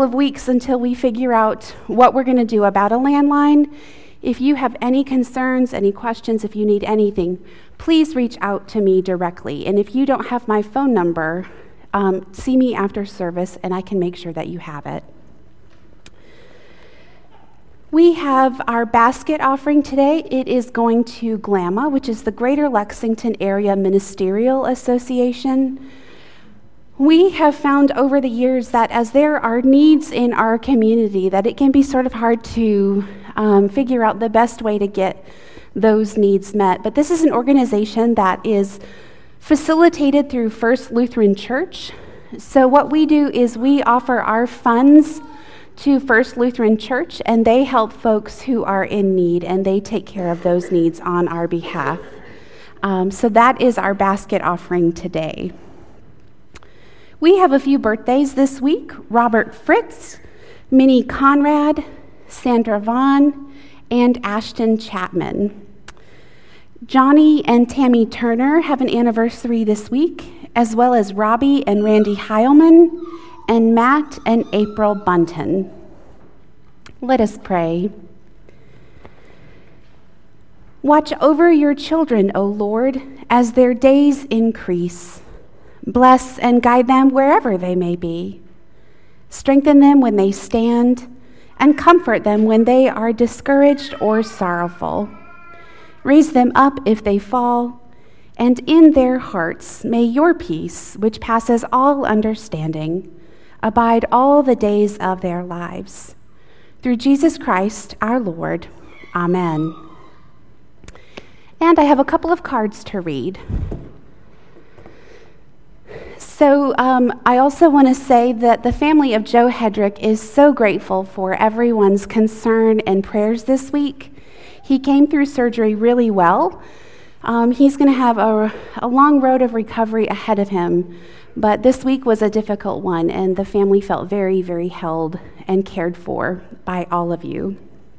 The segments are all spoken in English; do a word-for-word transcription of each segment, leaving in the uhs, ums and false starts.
couple of weeks until we figure out what we're going to do about a landline. If you have any concerns, any questions, if you need anything, please reach out to me directly. And if you don't have my phone number, um, see me after service and I can make sure that you have it. We have our basket offering today. It is going to GLAMA, which is the Greater Lexington Area Ministerial Association. We have found over the years that as there are needs in our community, that it can be sort of hard to um, figure out the best way to get those needs met. But this is an organization that is facilitated through First Lutheran Church. So what we do is we offer our funds to First Lutheran Church, and they help folks who are in need, and they take care of those needs on our behalf. Um, so that is our basket offering today. We have a few birthdays this week: Robert Fritz, Minnie Conrad, Sandra Vaughn, and Ashton Chapman. Johnny and Tammy Turner have an anniversary this week, as well as Robbie and Randy Heilman, and Matt and April Bunton. Let us pray. Watch over your children, O Lord, as their days increase. Bless and guide them wherever they may be. Strengthen them when they stand, and comfort them when they are discouraged or sorrowful. Raise them up if they fall, and in their hearts may your peace, which passes all understanding, abide all the days of their lives. Through Jesus Christ, our Lord. Amen. And I have a couple of cards to read. So um, I also want to say that the family of Joe Hedrick is so grateful for everyone's concern and prayers this week. He came through surgery really well. Um, he's going to have a, a long road of recovery ahead of him, but this week was a difficult one, and the family felt very, very held and cared for by all of you.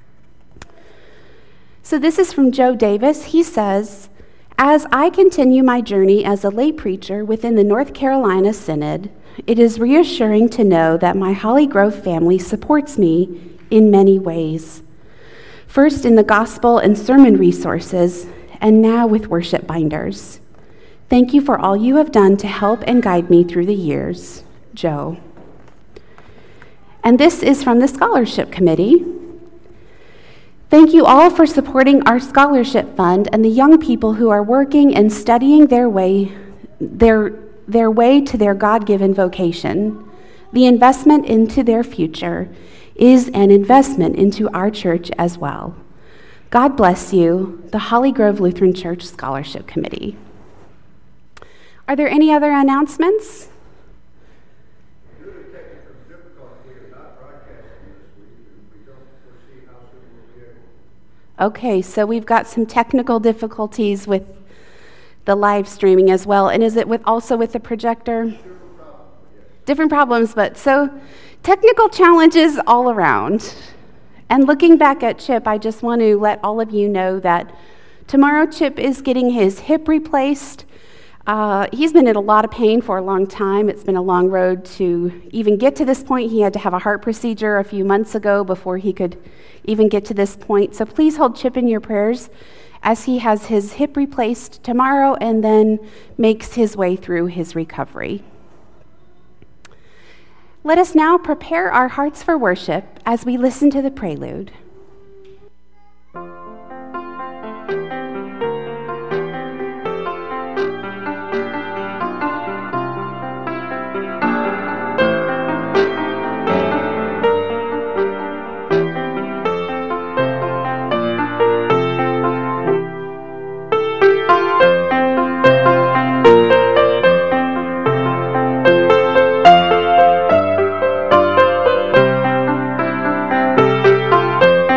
So this is from Joe Davis. He says, "As I continue my journey as a lay preacher within the North Carolina Synod, it is reassuring to know that my Holly Grove family supports me in many ways. First in the gospel and sermon resources, and now with worship binders. Thank you for all you have done to help and guide me through the years. Joe." And this is from the Scholarship Committee. "Thank you all for supporting our scholarship fund and the young people who are working and studying their way, their, their way to their God-given vocation. The investment into their future is an investment into our church as well. God bless you, the Holly Grove Lutheran Church Scholarship Committee." Are there any other announcements? Due to technical difficulty of not broadcasting this week, we don't foresee how soon we'll be able. Okay, so we've got some technical difficulties with the live streaming as well. And is it with also with the projector? Different problem, yes. Different problems, but so technical challenges all around. And looking back at Chip, I just want to let all of you know that tomorrow Chip is getting his hip replaced. Uh, he's been in a lot of pain for a long time. It's been a long road to even get to this point. He had to have a heart procedure a few months ago before he could even get to this point. So please hold Chip in your prayers as he has his hip replaced tomorrow and then makes his way through his recovery. Let us now prepare our hearts for worship as we listen to the prelude. Thank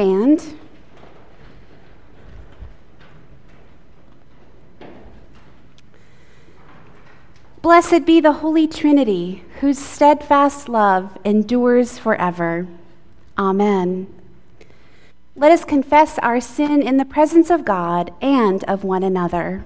stand. Blessed be the Holy Trinity, whose steadfast love endures forever. Amen. Let us confess our sin in the presence of God and of one another.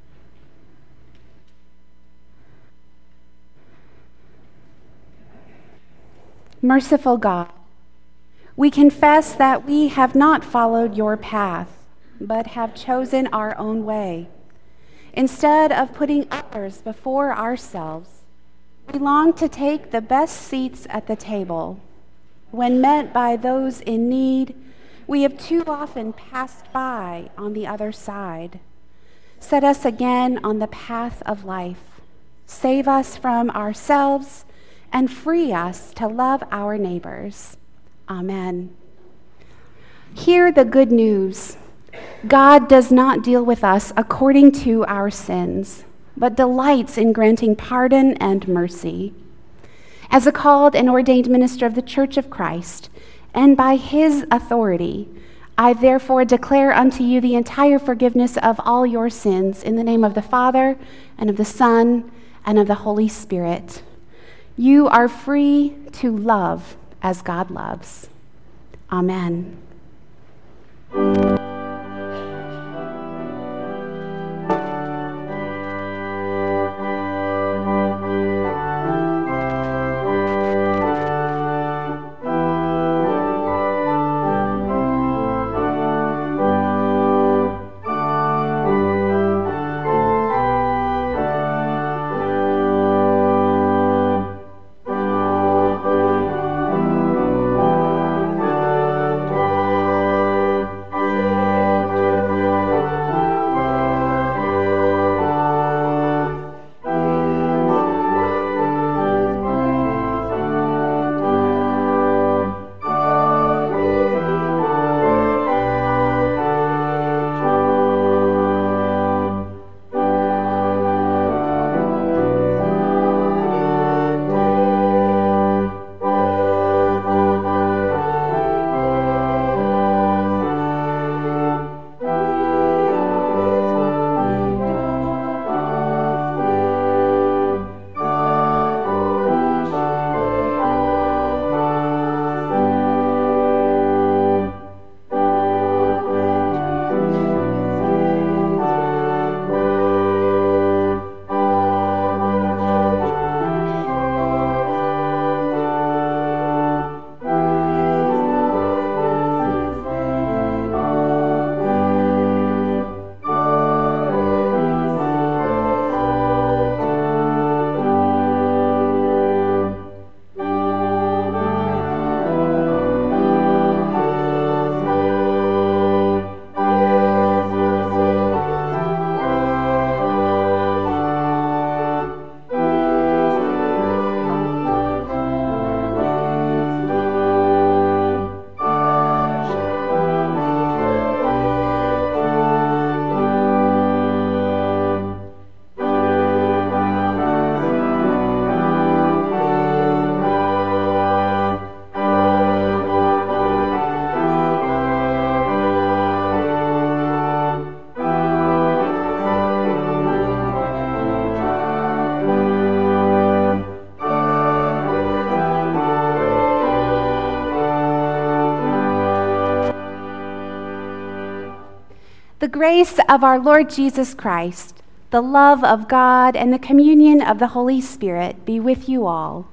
Merciful God, we confess that we have not followed your path, but have chosen our own way. Instead of putting others before ourselves, we long to take the best seats at the table. When met by those in need, we have too often passed by on the other side. Set us again on the path of life. Save us from ourselves and free us to love our neighbors. Amen. Hear the good news. God does not deal with us according to our sins, but delights in granting pardon and mercy. As a called and ordained minister of the Church of Christ, and by his authority, I therefore declare unto you the entire forgiveness of all your sins in the name of the Father, and of the Son, and of the Holy Spirit. You are free to love as God loves. Amen. The grace of our Lord Jesus Christ, the love of God, and the communion of the Holy Spirit be with you all.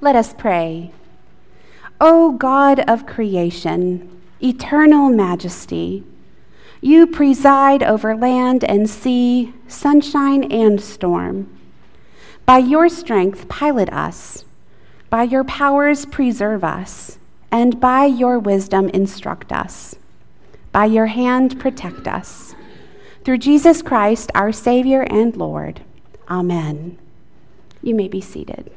Let us pray. O God of creation, eternal majesty, you preside over land and sea, sunshine and storm. By your strength, pilot us. By your powers, preserve us. And by your wisdom, instruct us. By your hand, protect us. Through Jesus Christ, our Savior and Lord. Amen. You may be seated.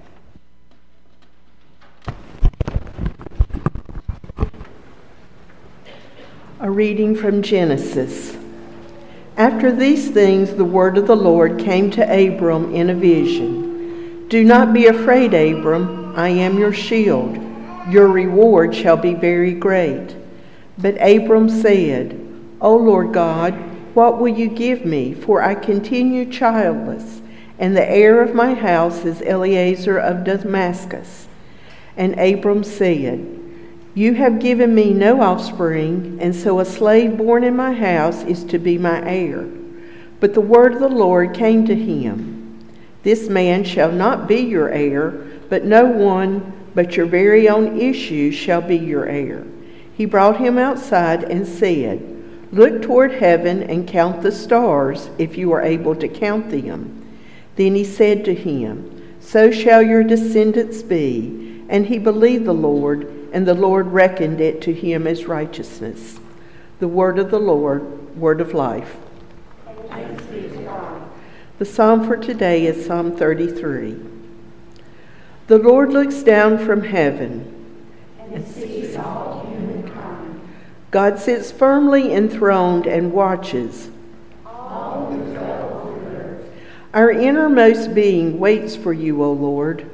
A reading from Genesis. After these things, the word of the Lord came to Abram in a vision. Do not be afraid, Abram. I am your shield. Your reward shall be very great. But Abram said, O Lord God, what will you give me? For I continue childless, and the heir of my house is Eliezer of Damascus. And Abram said, You have given me no offspring, and so a slave born in my house is to be my heir. But the word of the Lord came to him, This man shall not be your heir, but no one but your very own issue shall be your heir. He brought him outside and said, Look toward heaven and count the stars, if you are able to count them. Then he said to him, So shall your descendants be. And he believed the Lord, and the Lord reckoned it to him as righteousness. The word of the Lord, word of life. Thanks be to God. The psalm for today is Psalm thirty-three. The Lord looks down from heaven and sees all humankind. God sits firmly enthroned and watches all who dwell on earth. Our innermost being waits for you, O Lord.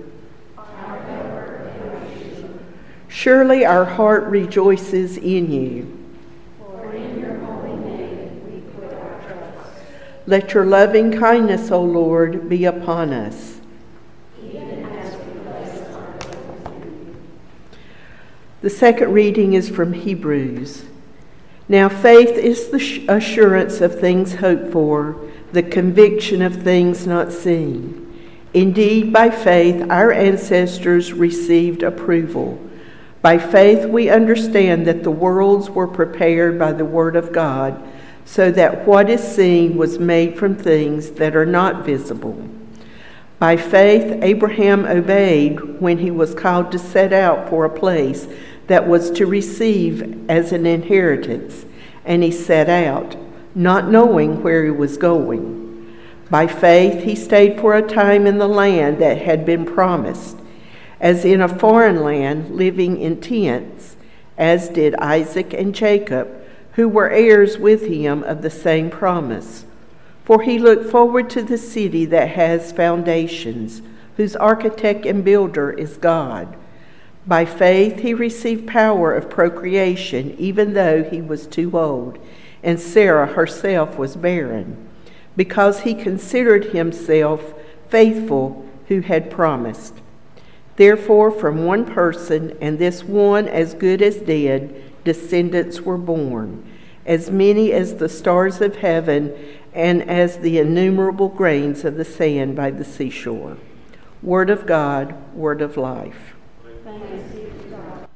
Surely our heart rejoices in you. For in your holy name we put our trust. Let your loving kindness, O Lord, be upon us. Even as we place our hope in you. The second reading is from Hebrews. Now faith is the assurance of things hoped for, the conviction of things not seen. Indeed, by faith our ancestors received approval. By faith we understand that the worlds were prepared by the word of God, so that what is seen was made from things that are not visible. By faith Abraham obeyed when he was called to set out for a place that was to receive as an inheritance, and he set out, not knowing where he was going. By faith he stayed for a time in the land that had been promised, as in a foreign land, living in tents, as did Isaac and Jacob, who were heirs with him of the same promise. For he looked forward to the city that has foundations, whose architect and builder is God. By faith he received power of procreation, even though he was too old, and Sarah herself was barren, because he considered himself faithful who had promised. Therefore, from one person, and this one as good as dead, descendants were born, as many as the stars of heaven and as the innumerable grains of the sand by the seashore. Word of God, word of life. Thanks be to God.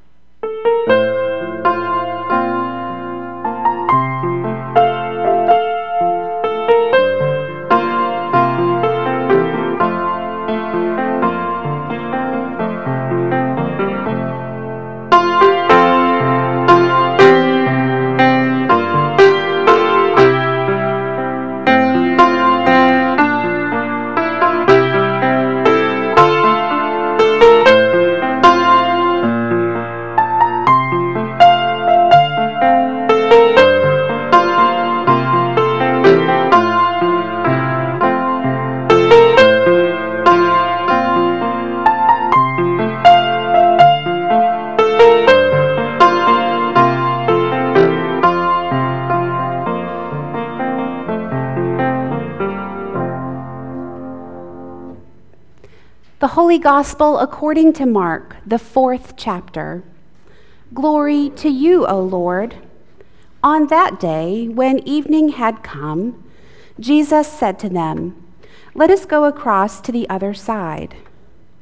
The Holy Gospel according to Mark, the fourth chapter. Glory to you, O Lord. On that day, when evening had come, Jesus said to them, "Let us go across to the other side."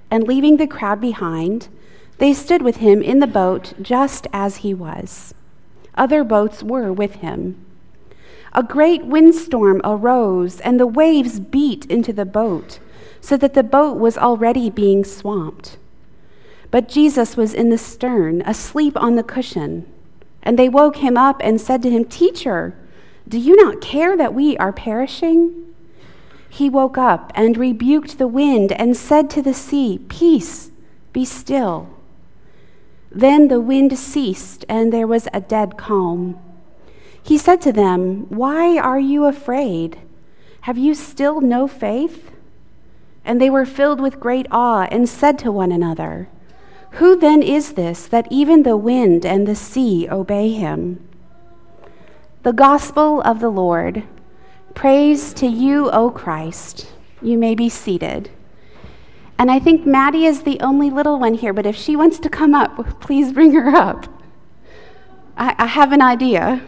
and leaving the crowd behind, they stood with him in the boat just as he was. Other boats were with him. A great windstorm arose, and the waves beat into the boat, so that the boat was already being swamped. But Jesus was in the stern, asleep on the cushion. And they woke him up and said to him, "Teacher, do you not care that we are perishing?" He woke up and rebuked the wind and said to the sea, "Peace, be still." Then the wind ceased, and there was a dead calm. He said to them, "Why are you afraid? Have you still no faith?" And they were filled with great awe and said to one another, "Who then is this that even the wind and the sea obey him?" The Gospel of the Lord. Praise to you, O Christ. You may be seated. And I think Maddie is the only little one here, but if she wants to come up, please bring her up. I, I have an idea.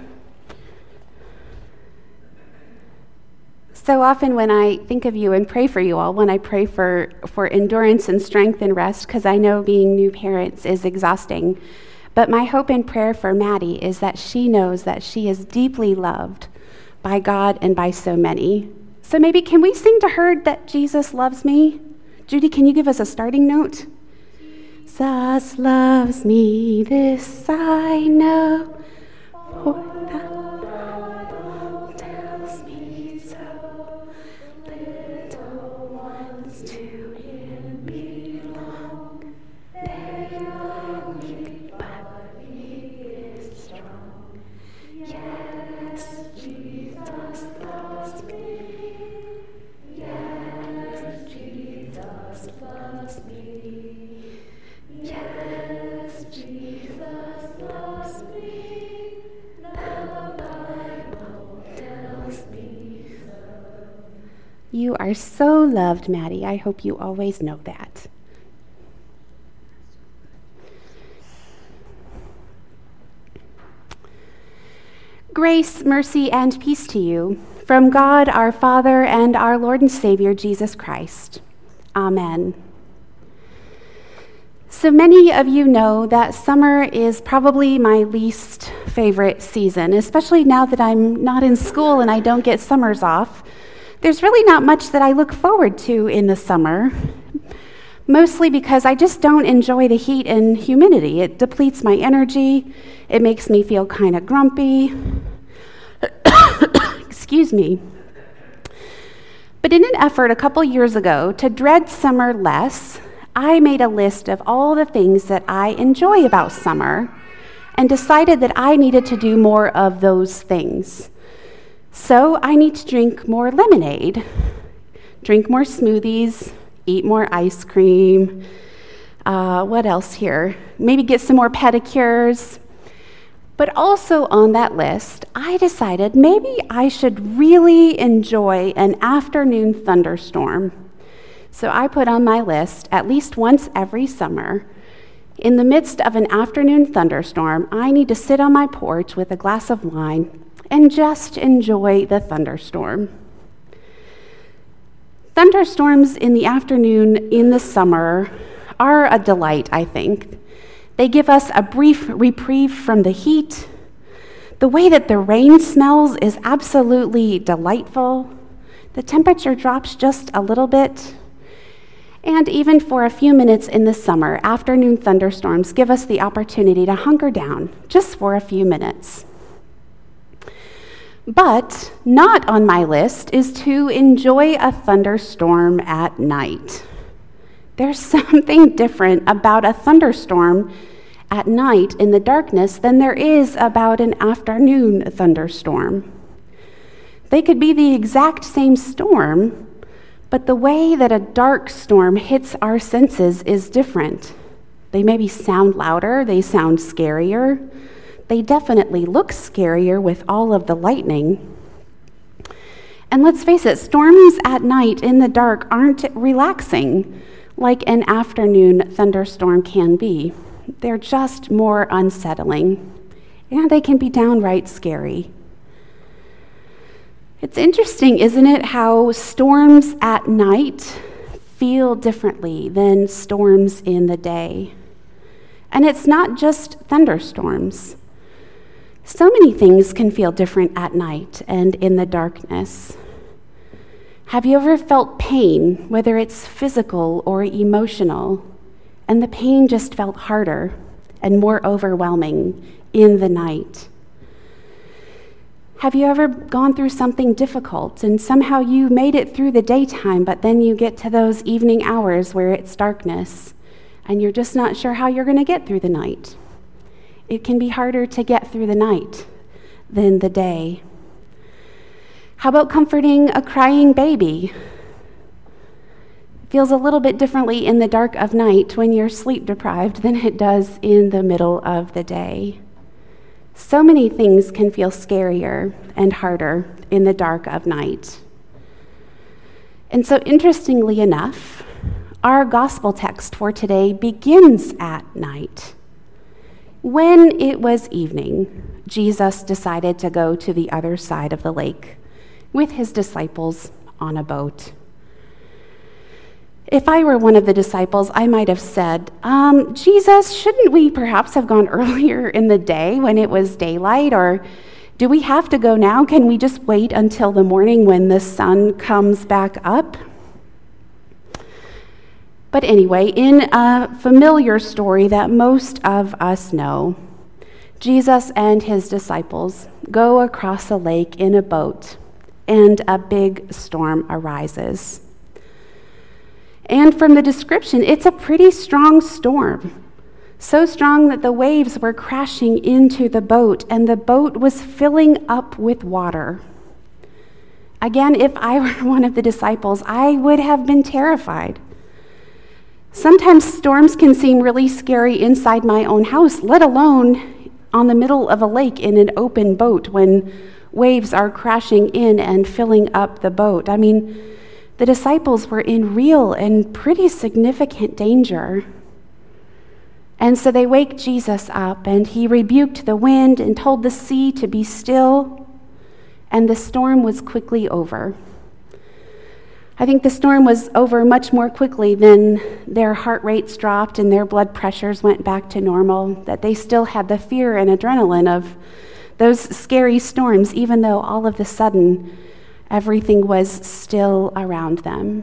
So often when I think of you and pray for you all, when I pray for, for endurance and strength and rest, because I know being new parents is exhausting, but my hope and prayer for Maddie is that she knows that she is deeply loved by God and by so many. So maybe can we sing to her that Jesus loves me? Judy, can you give us a starting note? Jesus loves me, this I know, for that tells me so. Little ones to him belong. They are weak, but he is strong. Yes, Jesus loves me. Yes, Jesus loves me. Yes, Jesus loves me. The Bible tells me so. You are so loved, Maddie. I hope you always know that. Grace, mercy, and peace to you from God our Father and our Lord and Savior Jesus Christ. Amen. So many of you know that summer is probably my least favorite season, especially now that I'm not in school and I don't get summers off. There's really not much that I look forward to in the summer, mostly because I just don't enjoy the heat and humidity. It depletes my energy. It makes me feel kind of grumpy. Excuse me. But in an effort a couple years ago to dread summer less, I made a list of all the things that I enjoy about summer and decided that I needed to do more of those things. So I need to drink more lemonade, drink more smoothies, eat more ice cream. Uh, what else here? Maybe get some more pedicures. But also on that list, I decided maybe I should really enjoy an afternoon thunderstorm. So I put on my list, at least once every summer, in the midst of an afternoon thunderstorm, I need to sit on my porch with a glass of wine and just enjoy the thunderstorm. Thunderstorms in the afternoon in the summer are a delight, I think. They give us a brief reprieve from the heat. The way that the rain smells is absolutely delightful. The temperature drops just a little bit. And even for a few minutes in the summer, afternoon thunderstorms give us the opportunity to hunker down just for a few minutes. But not on my list is to enjoy a thunderstorm at night. There's something different about a thunderstorm at night in the darkness than there is about an afternoon thunderstorm. They could be the exact same storm, but the way that a dark storm hits our senses is different. They maybe sound louder, they sound scarier. They definitely look scarier with all of the lightning. And let's face it, storms at night in the dark aren't relaxing like an afternoon thunderstorm can be. They're just more unsettling, and they can be downright scary. It's interesting, isn't it, how storms at night feel differently than storms in the day. And it's not just thunderstorms. So many things can feel different at night and in the darkness. Have you ever felt pain, whether it's physical or emotional, and the pain just felt harder and more overwhelming in the night? Have you ever gone through something difficult and somehow you made it through the daytime, but then you get to those evening hours where it's darkness and you're just not sure how you're going to get through the night? It can be harder to get through the night than the day. How about comforting a crying baby? It feels a little bit differently in the dark of night when you're sleep deprived than it does in the middle of the day. So many things can feel scarier and harder in the dark of night. And so, interestingly enough, our gospel text for today begins at night. When it was evening, Jesus decided to go to the other side of the lake with his disciples on a boat. If I were one of the disciples, I might have said, um, Jesus, shouldn't we perhaps have gone earlier in the day when it was daylight? Or do we have to go now? Can we just wait until the morning when the sun comes back up? But anyway, in a familiar story that most of us know, Jesus and his disciples go across a lake in a boat, and a big storm arises. And from the description, it's a pretty strong storm. So strong that the waves were crashing into the boat, and the boat was filling up with water. Again, if I were one of the disciples, I would have been terrified. Sometimes storms can seem really scary inside my own house, let alone on the middle of a lake in an open boat when waves are crashing in and filling up the boat. I mean, the disciples were in real and pretty significant danger. And so they wake Jesus up, and he rebuked the wind and told the sea to be still, and the storm was quickly over. I think the storm was over much more quickly than their heart rates dropped and their blood pressures went back to normal, that they still had the fear and adrenaline of those scary storms, even though all of a sudden everything was still around them.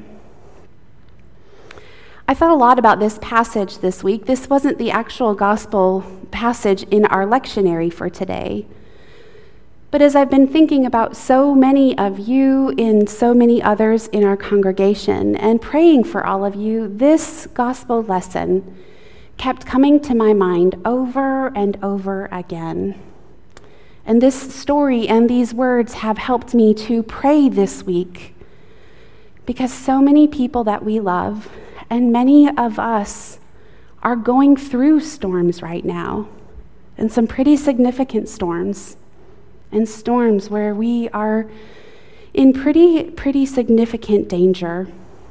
I thought a lot about this passage this week. This wasn't the actual gospel passage in our lectionary for today. But as I've been thinking about so many of you and so many others in our congregation and praying for all of you, this gospel lesson kept coming to my mind over and over again. And this story and these words have helped me to pray this week, because so many people that we love and many of us are going through storms right now, and some pretty significant storms, and storms where we are in pretty, pretty significant danger.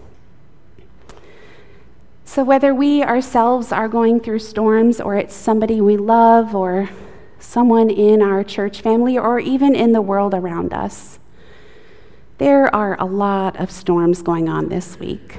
So whether we ourselves are going through storms, or it's somebody we love, or someone in our church family, or even in the world around us, there are a lot of storms going on this week.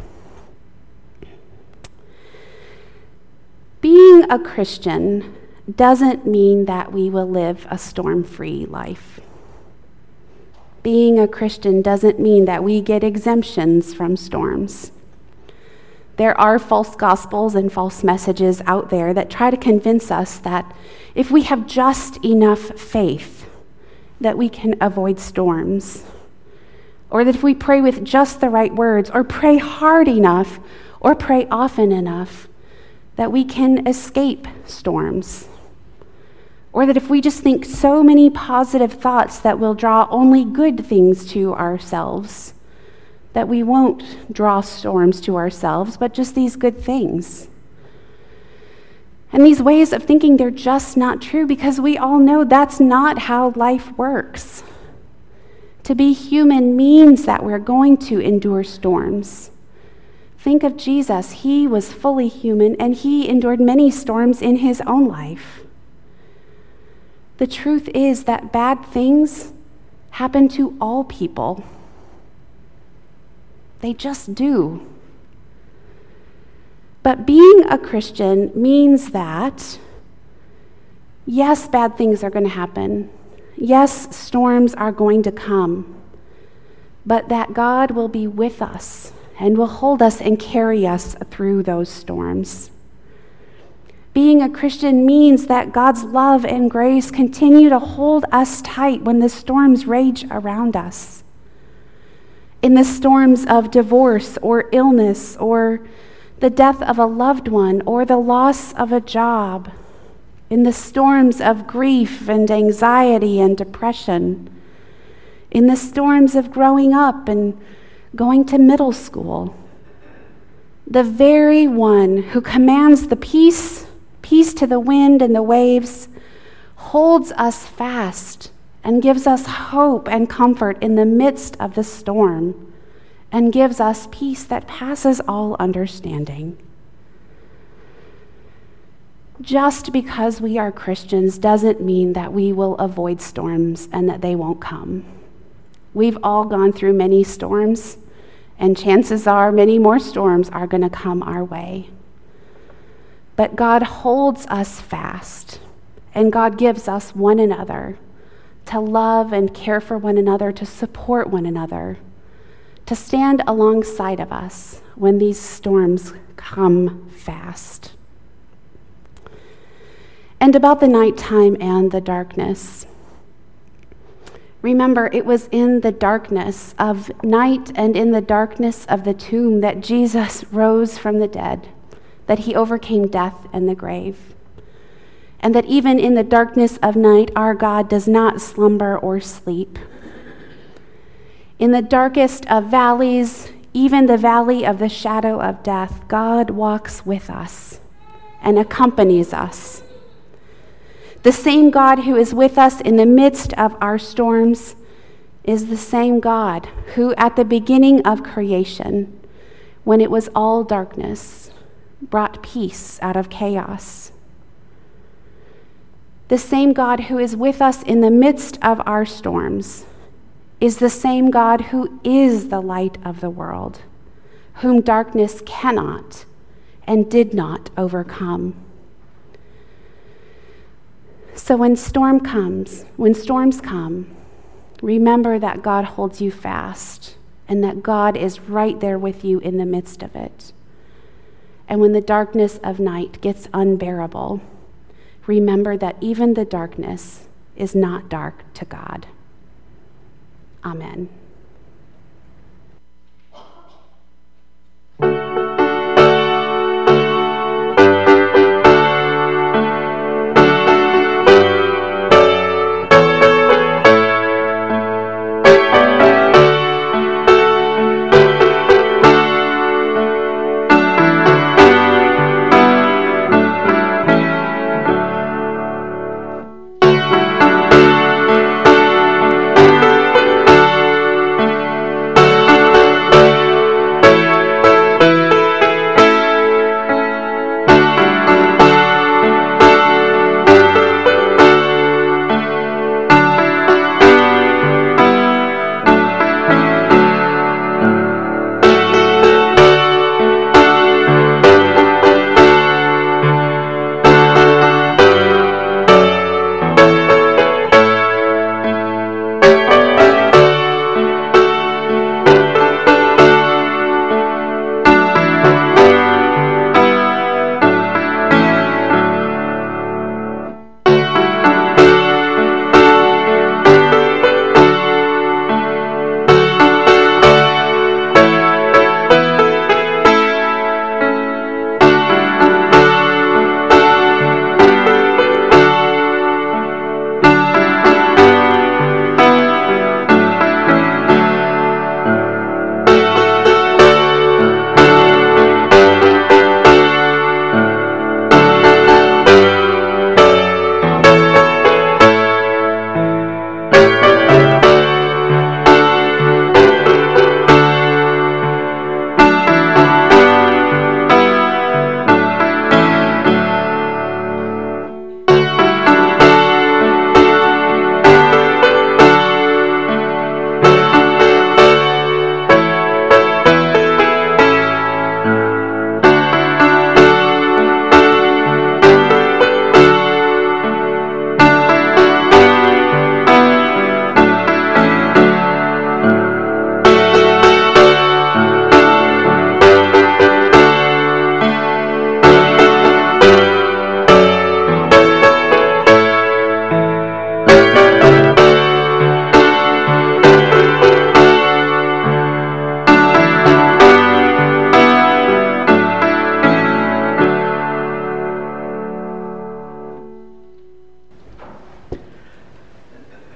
Being a Christian doesn't mean that we will live a storm-free life. Being a Christian doesn't mean that we get exemptions from storms. There are false gospels and false messages out there that try to convince us that if we have just enough faith, that we can avoid storms. Or that if we pray with just the right words, or pray hard enough, or pray often enough, that we can escape storms. Or that if we just think so many positive thoughts that will draw only good things to ourselves, that we won't draw storms to ourselves, but just these good things. And these ways of thinking, they're just not true, because we all know that's not how life works. To be human means that we're going to endure storms. Think of Jesus. He was fully human, and he endured many storms in his own life. The truth is that bad things happen to all people. They just do. But being a Christian means that, yes, bad things are going to happen. Yes, storms are going to come. But that God will be with us and will hold us and carry us through those storms. Being a Christian means that God's love and grace continue to hold us tight when the storms rage around us. In the storms of divorce or illness or the death of a loved one or the loss of a job, in the storms of grief and anxiety and depression, in the storms of growing up and going to middle school, the very one who commands the peace, peace to the wind and the waves, holds us fast and gives us hope and comfort in the midst of the storm, and gives us peace that passes all understanding. Just because we are Christians doesn't mean that we will avoid storms and that they won't come. We've all gone through many storms, and chances are many more storms are going to come our way. But God holds us fast, and God gives us one another to love and care for one another, to support one another, to stand alongside of us when these storms come fast. And about the nighttime and the darkness. Remember, it was in the darkness of night and in the darkness of the tomb that Jesus rose from the dead, that he overcame death and the grave. And that even in the darkness of night, our God does not slumber or sleep. In the darkest of valleys, even the valley of the shadow of death, God walks with us and accompanies us. The same God who is with us in the midst of our storms is the same God who, at the beginning of creation, when it was all darkness, brought peace out of chaos. The same God who is with us in the midst of our storms is the same God who is the light of the world, whom darkness cannot and did not overcome. So when storm comes, when storms come, remember that God holds you fast and that God is right there with you in the midst of it. And when the darkness of night gets unbearable, remember that even the darkness is not dark to God. Amen.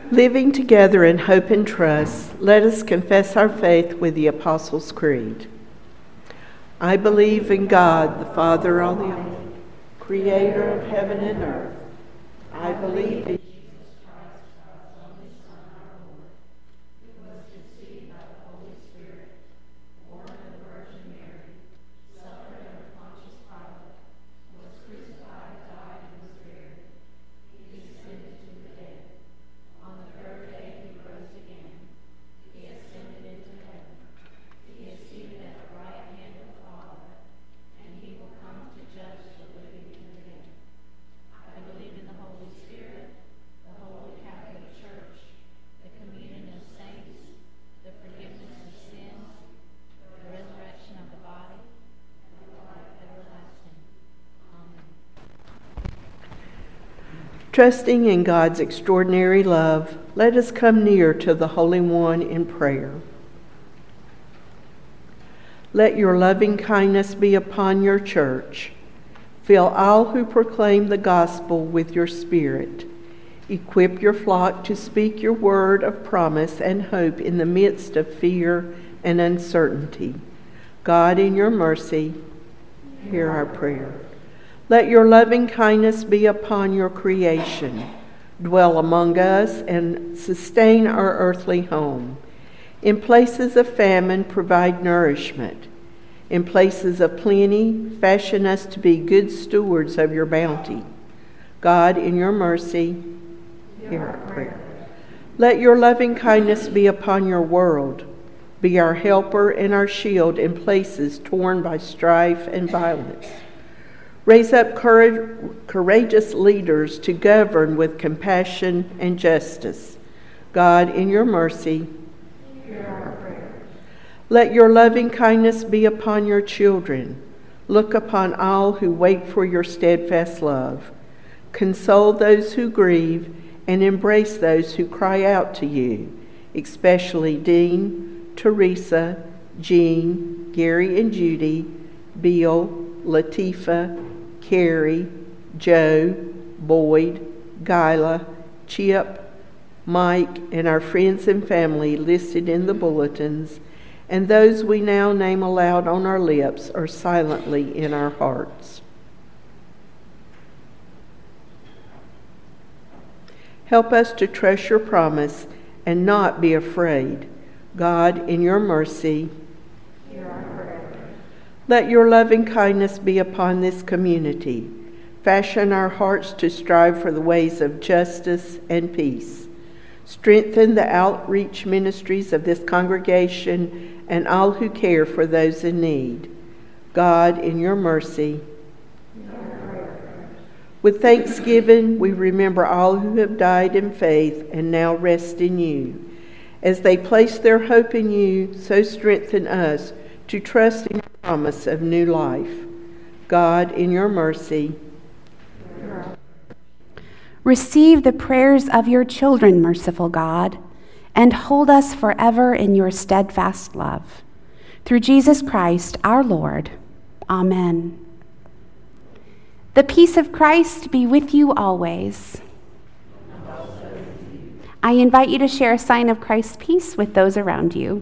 Living together in hope and trust, let us confess our faith with the Apostles' Creed. I believe in God, the Father Almighty, creator of heaven and earth. I believe in Trusting in God's extraordinary love, let us come near to the Holy One in prayer. Let your loving kindness be upon your church. Fill all who proclaim the gospel with your Spirit. Equip your flock to speak your word of promise and hope in the midst of fear and uncertainty. God, in your mercy, hear our prayer. Let your loving kindness be upon your creation. Dwell among us and sustain our earthly home. In places of famine, provide nourishment. In places of plenty, fashion us to be good stewards of your bounty. God, in your mercy, hear our prayer. Let your loving kindness be upon your world. Be our helper and our shield in places torn by strife and violence. Raise up courage, courageous leaders to govern with compassion and justice. God, in your mercy, hear our prayer. Let your loving kindness be upon your children. Look upon all who wait for your steadfast love. Console those who grieve and embrace those who cry out to you, especially Dean, Teresa, Jean, Gary and Judy, Bill, Latifah, Carrie, Joe, Boyd, Gyla, Chip, Mike, and our friends and family listed in the bulletins, and those we now name aloud on our lips or silently in our hearts. Help us to trust your promise and not be afraid. God, in your mercy, hear our prayer. Let your loving kindness be upon this community. Fashion our hearts to strive for the ways of justice and peace. Strengthen the outreach ministries of this congregation and all who care for those in need. God, in your mercy. With thanksgiving, we remember all who have died in faith and now rest in you. As they place their hope in you, so strengthen us to trust in your promise of new life. God, in your mercy. Receive the prayers of your children, merciful God, and hold us forever in your steadfast love. Through Jesus Christ, our Lord. Amen. The peace of Christ be with you always. I invite you to share a sign of Christ's peace with those around you.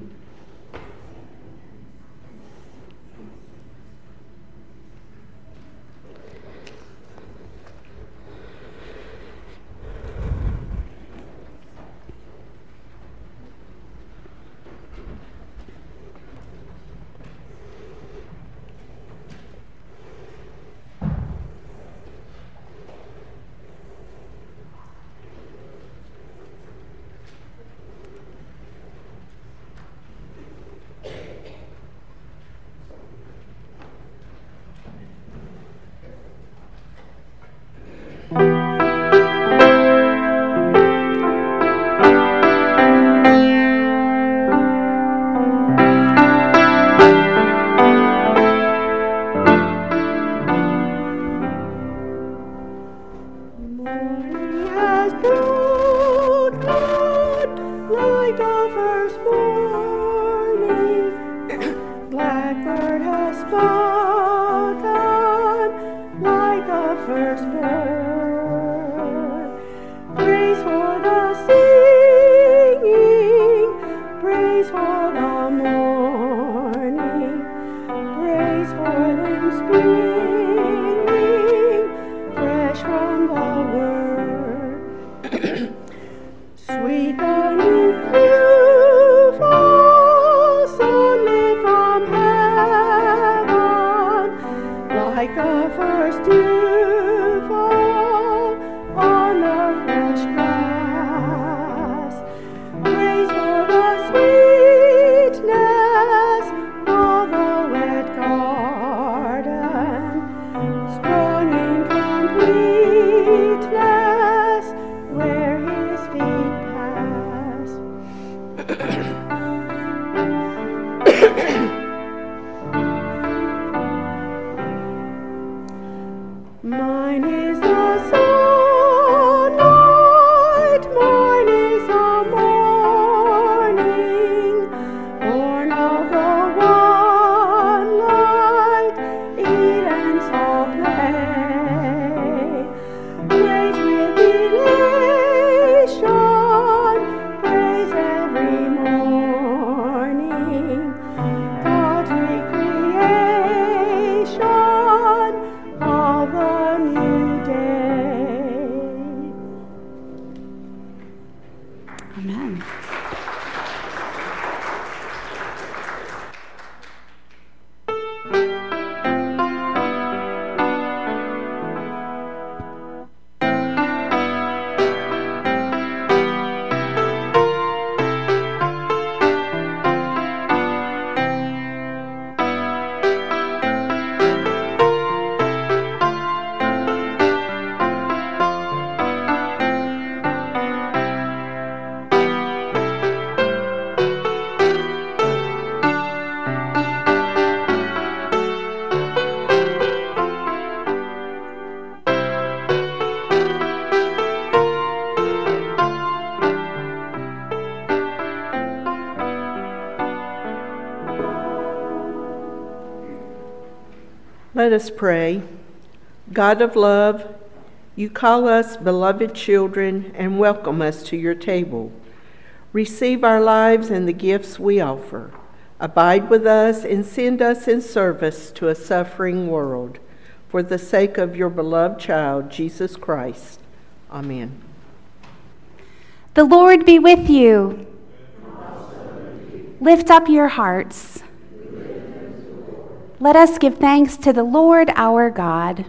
First bird, praise for the sea. Let us pray. God of love, you call us beloved children and welcome us to your table. Receive our lives and the gifts we offer. Abide with us and send us in service to a suffering world. For the sake of your beloved child, Jesus Christ. Amen. The Lord be with you. Lift up your hearts. Let us give thanks to the Lord our God.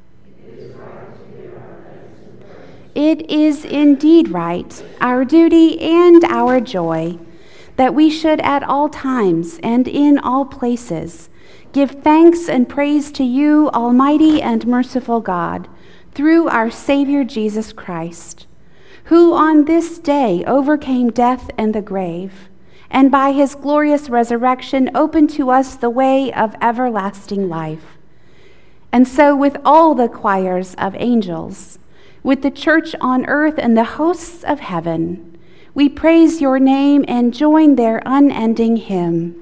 It is indeed right, our duty and our joy, that we should at all times and in all places give thanks and praise to you, Almighty and merciful God, through our Savior Jesus Christ, who on this day overcame death and the grave, and by his glorious resurrection opened to us the way of everlasting life. And so with all the choirs of angels, with the church on earth and the hosts of heaven, we praise your name and join their unending hymn.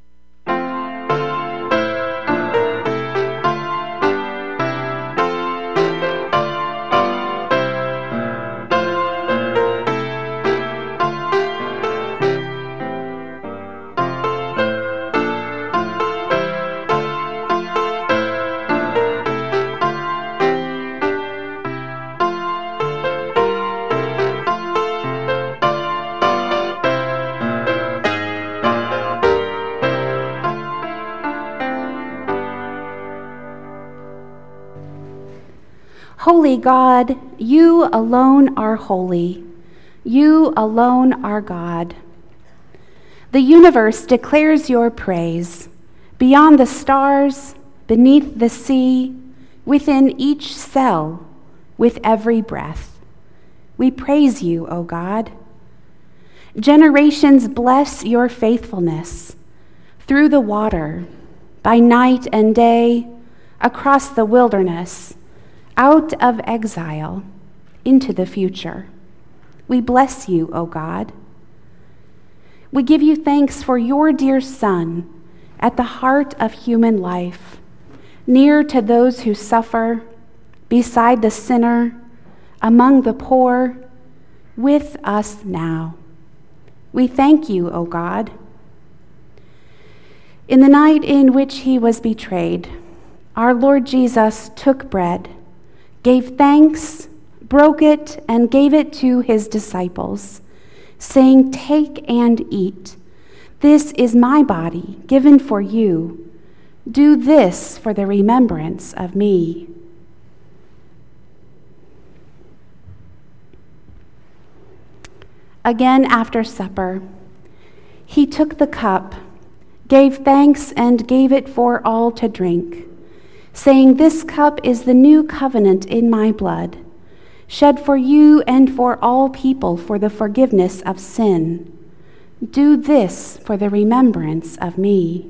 Holy God, you alone are holy. You alone are God. The universe declares your praise. Beyond the stars, beneath the sea, within each cell, with every breath. We praise you, O God. Generations bless your faithfulness. Through the water, by night and day, across the wilderness, out of exile, into the future. We bless you, O God. We give you thanks for your dear Son at the heart of human life, near to those who suffer, beside the sinner, among the poor, with us now. We thank you, O God. In the night in which he was betrayed, our Lord Jesus took bread, gave thanks, broke it, and gave it to his disciples, saying, "Take and eat. This is my body given for you. Do this for the remembrance of me." Again, after supper, he took the cup, gave thanks, and gave it for all to drink, saying, "This cup is the new covenant in my blood, shed for you and for all people for the forgiveness of sin. Do this for the remembrance of me."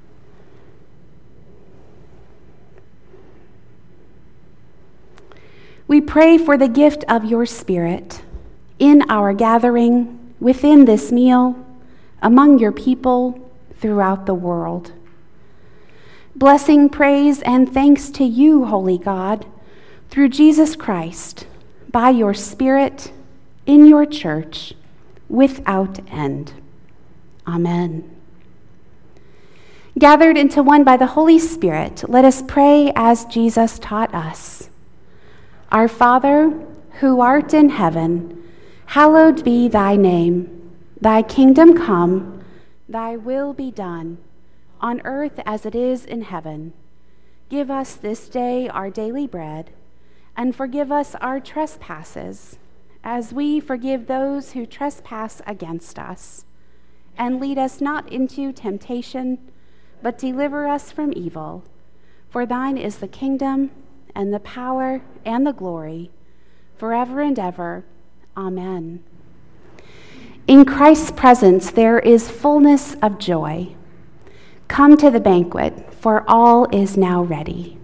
We pray for the gift of your Spirit in our gathering, within this meal, among your people, throughout the world. Blessing, praise, and thanks to you, Holy God, through Jesus Christ, by your Spirit, in your church, without end. Amen. Gathered into one by the Holy Spirit, let us pray as Jesus taught us. Our Father, who art in heaven, hallowed be thy name. Thy kingdom come, thy will be done, on earth as it is in heaven. Give us this day our daily bread, and forgive us our trespasses, as we forgive those who trespass against us. And lead us not into temptation, but deliver us from evil. For thine is the kingdom, and the power, and the glory, forever and ever. Amen. In Christ's presence there is fullness of joy. Come to the banquet, for all is now ready.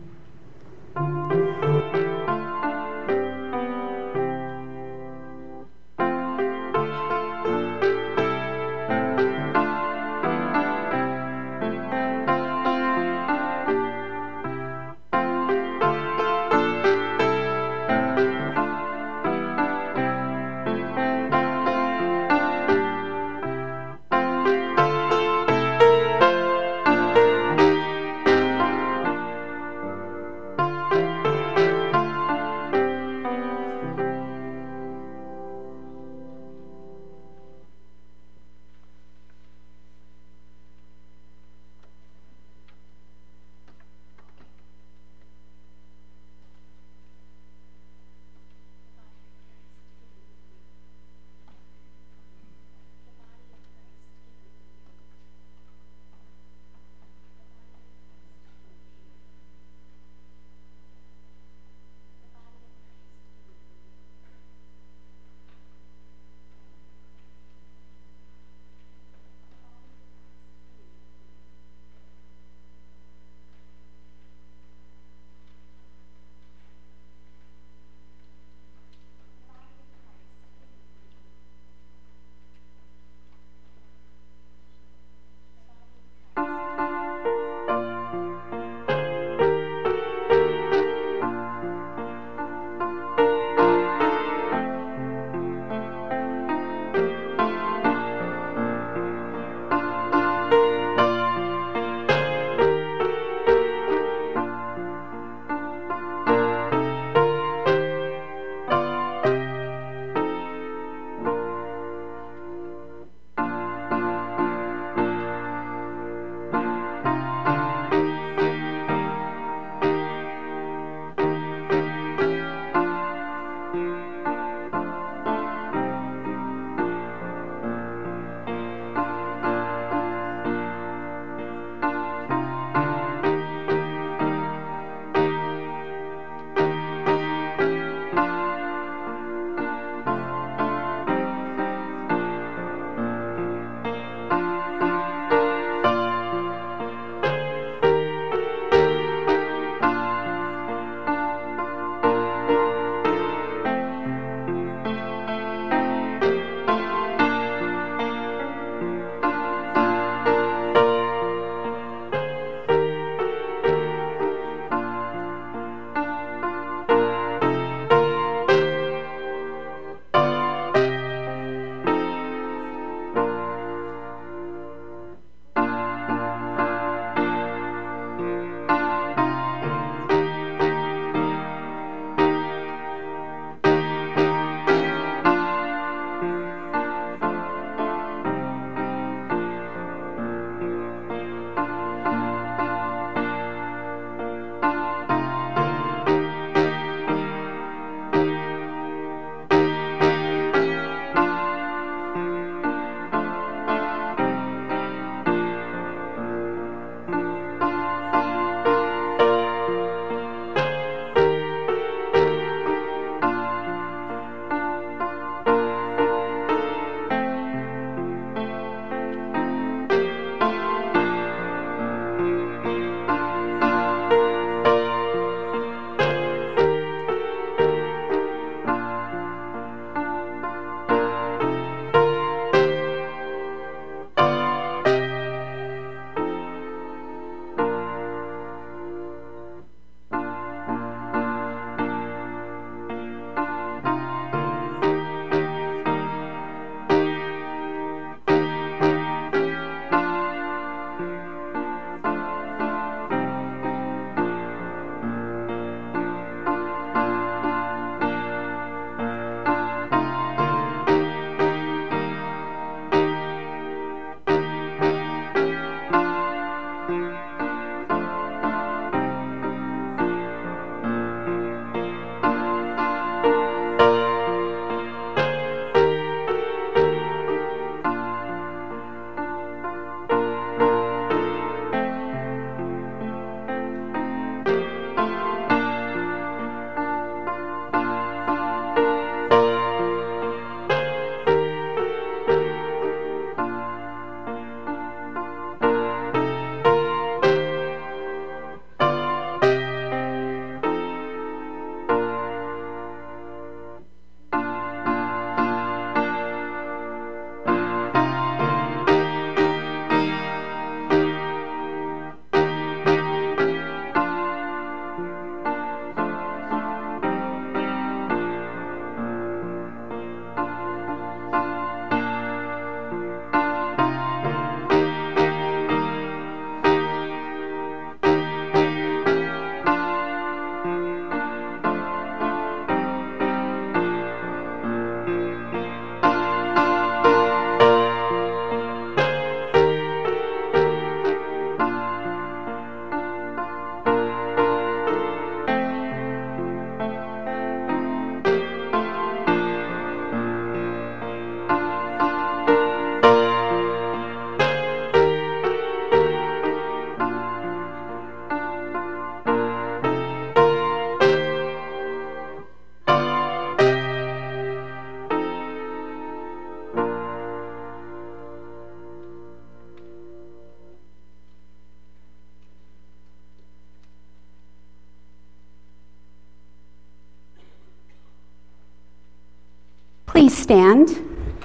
Please stand.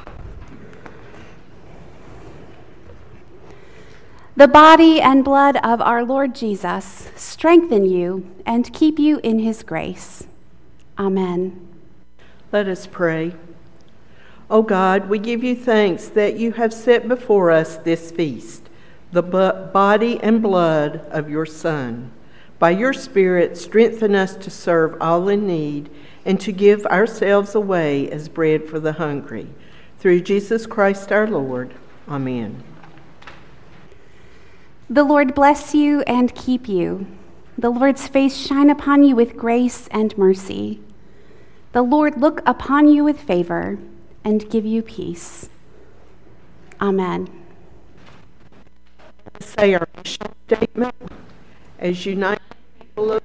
The body and blood of our Lord Jesus strengthen you and keep you in his grace. Amen. Let us pray. O God, we give you thanks that you have set before us this feast, the body and blood of your Son. By your Spirit, strengthen us to serve all in need and to give ourselves away as bread for the hungry. Through Jesus Christ our Lord. Amen. The Lord bless you and keep you. The Lord's face shine upon you with grace and mercy. The Lord look upon you with favor and give you peace. Amen. Say our mission statement as united people of